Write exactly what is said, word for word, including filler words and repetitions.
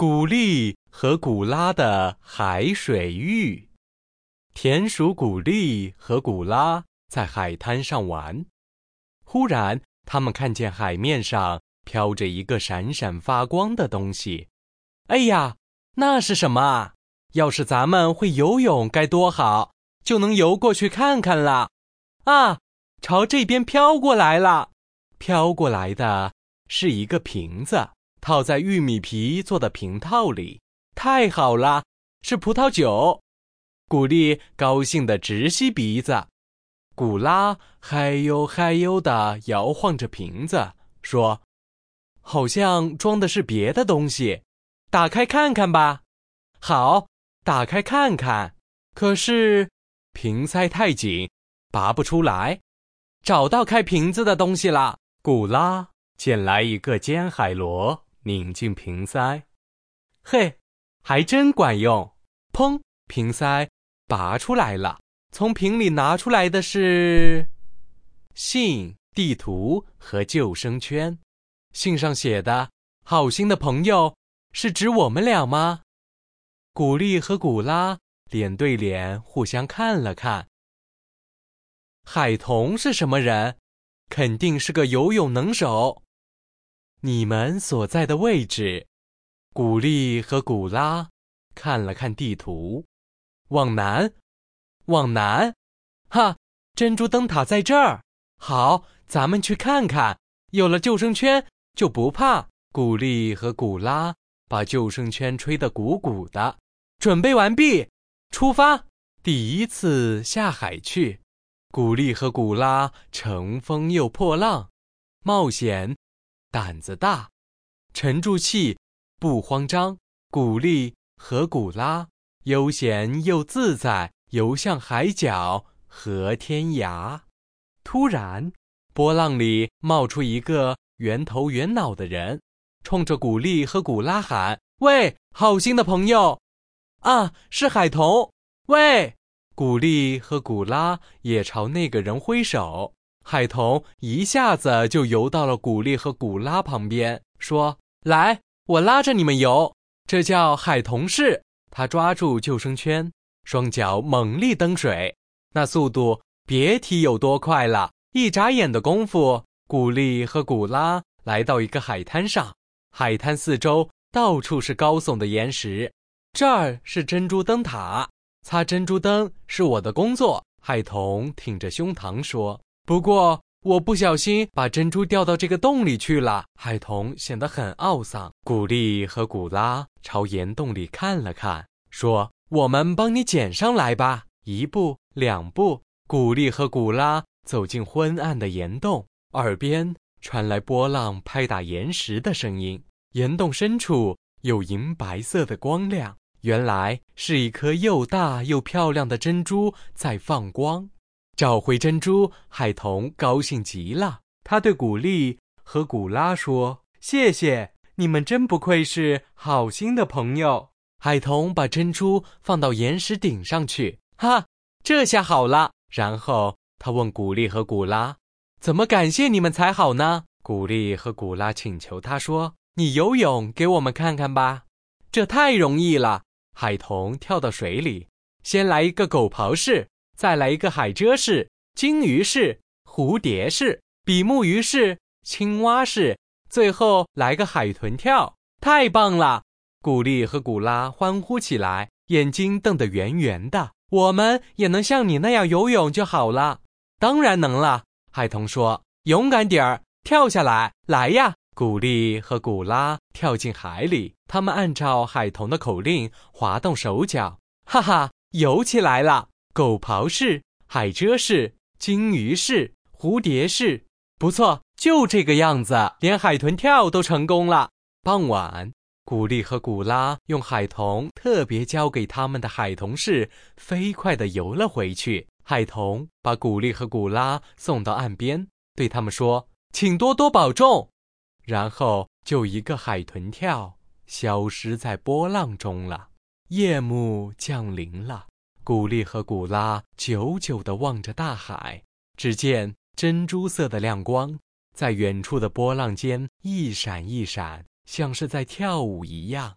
古丽和古拉的海水浴。田鼠古丽和古拉在海滩上玩，忽然他们看见海面上飘着一个闪闪发光的东西。哎呀，那是什么啊？要是咱们会游泳该多好，就能游过去看看了。啊，朝这边飘过来了。飘过来的是一个瓶子，套在玉米皮做的瓶套里。太好了，是葡萄酒。古丽高兴地直吸鼻子，古拉嗨呦嗨呦地摇晃着瓶子，说：好像装的是别的东西，打开看看吧。好，打开看看。可是瓶塞太紧，拔不出来。找到开瓶子的东西了。古拉捡来一个尖海螺，拧进瓶塞。嘿，还真管用。砰，瓶塞拔出来了。从瓶里拿出来的是信、地图和救生圈。信上写的好心的朋友，是指我们俩吗？古丽和古拉脸对脸互相看了看。海童是什么人？肯定是个游泳能手。你们所在的位置。古丽和古拉看了看地图，往南，往南。哈，珍珠灯塔在这儿。好，咱们去看看。有了救生圈就不怕。古丽和古拉把救生圈吹得鼓鼓的。准备完毕，出发。第一次下海去，古丽和古拉乘风又破浪，冒险，胆子大，沉住气，不慌张。古丽和古拉悠闲又自在，游向海角和天涯。突然，波浪里冒出一个圆头圆脑的人，冲着古丽和古拉喊：喂，好心的朋友！啊，是海童！喂！古丽和古拉也朝那个人挥手。海童一下子就游到了古丽和古拉旁边，说：来，我拉着你们游，这叫海童式。他抓住救生圈，双脚猛力蹬水，那速度别提有多快了。一眨眼的功夫，古丽和古拉来到一个海滩上。海滩四周到处是高耸的岩石，这儿是珍珠灯塔，擦珍珠灯是我的工作。海童挺着胸膛说：不过我不小心把珍珠掉到这个洞里去了。海童显得很懊丧。古丽和古拉朝岩洞里看了看，说：我们帮你捡上来吧。一步两步，古丽和古拉走进昏暗的岩洞，耳边传来波浪拍打岩石的声音。岩洞深处有银白色的光亮，原来是一颗又大又漂亮的珍珠在放光。找回珍珠，海童高兴极了。他对古丽和古拉说：谢谢，你们真不愧是好心的朋友。海童把珍珠放到岩石顶上去，哈，这下好了。然后他问古丽和古拉：怎么感谢你们才好呢？古丽和古拉请求他说：你游泳给我们看看吧。这太容易了。海童跳到水里，先来一个狗刨式，再来一个海蜇式、鲸鱼式、蝴蝶式、比目鱼式、青蛙式，最后来个海豚跳。太棒了！古丽和古拉欢呼起来，眼睛瞪得圆圆的。我们也能像你那样游泳就好了。当然能了，海童说。勇敢点儿，跳下来，来呀！古丽和古拉跳进海里，他们按照海童的口令滑动手脚，哈哈，游起来了。狗刨式、海蜇式、鲸鱼式、蝴蝶式，不错，就这个样子，连海豚跳都成功了。傍晚，古丽和古拉用海童特别教给他们的海童式飞快地游了回去。海童把古丽和古拉送到岸边，对他们说：请多多保重。然后就一个海豚跳，消失在波浪中了。夜幕降临了，古丽和古拉久久地望着大海，只见珍珠色的亮光在远处的波浪间一闪一闪，像是在跳舞一样。